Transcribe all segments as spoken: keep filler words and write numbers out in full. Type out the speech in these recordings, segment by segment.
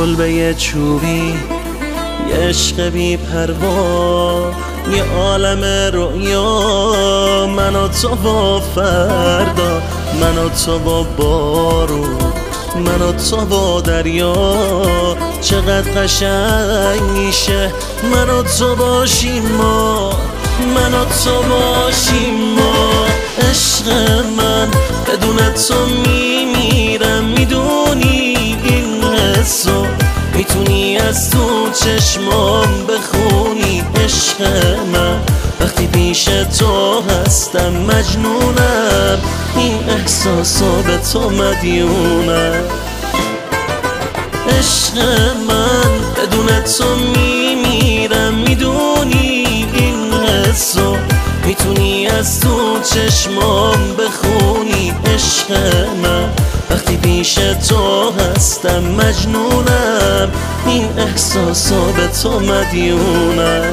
کلبه چوبی، یه عشق بی پروا، یه عالم رویا، من و تو با فردا، من و تو با بارون، من و تو با دریا. چقدر قشنگ میشه من و تو باشیم ما، من و تو باشیم ما. عشق من بدون تو میمیرم، میدونی این حسو، میتونی از تو چشمام بخونی. عشق من وقتی پیش تو هستم مجنونم، این احساسو به تو مدیونم. عشق من بدون تو میمیرم، میدونی این حسو، میتونی از تو چشمام بخونی. عشق من وقتی پیش تو هستم مجنونم، این احساسو به تو مدیونم.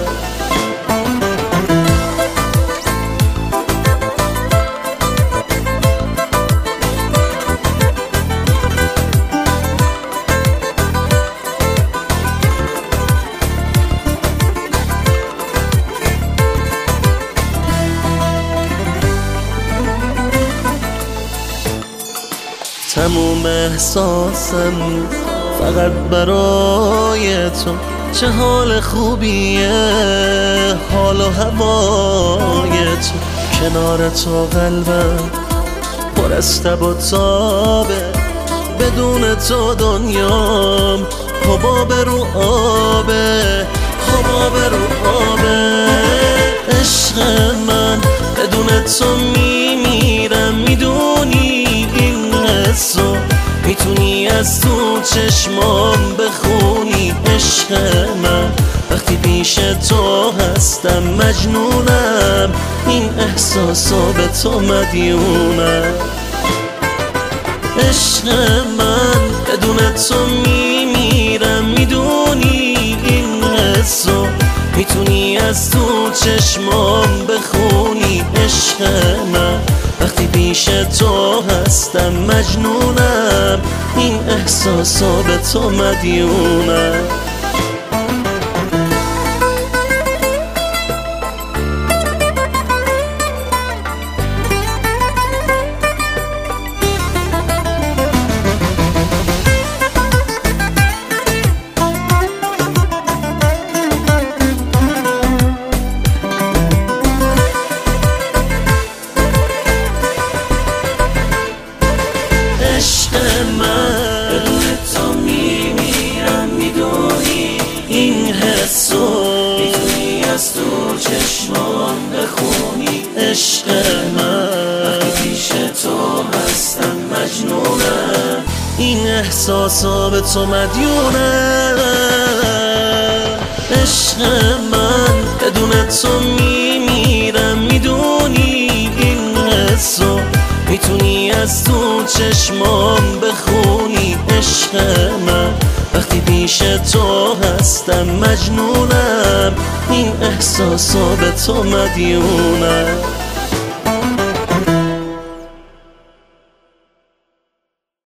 تموم احساسم فقط برای تو، چه حال خوبیه حال و هوای تو. کنار تو قلبم پر از تب و تابه، بدون تو دنیام حباب رو آبه، حباب رو آبه. عشق من بدون تو میمیرم، میدونی این حسو، میتونی از تو چشمام بخونی. عشق من وقتی پیش تو هستم مجنونم، این احساسو به تو مدیونم. عشق من بدون تو میمیرم، میدونی این حسو، میتونی از تو چشمام بخونی. عشق من وقتی پیش تو هستم مجنونم، این احساسو به تو مدیونم. عشق من بدون تو میمیرم، میدونی این حسو، میتونی از تو چشمان بخونی. عشق من وقتی پیش تو هستم مجنونم، این احساسا به تو مدیونم. عشق من بدون تو میمیرم، میدونی این حسو، میتونی از تو چشمام بخونی. عشق من وقتی پیش تو هستم مجنونم، این احساسو به تو مدیونم.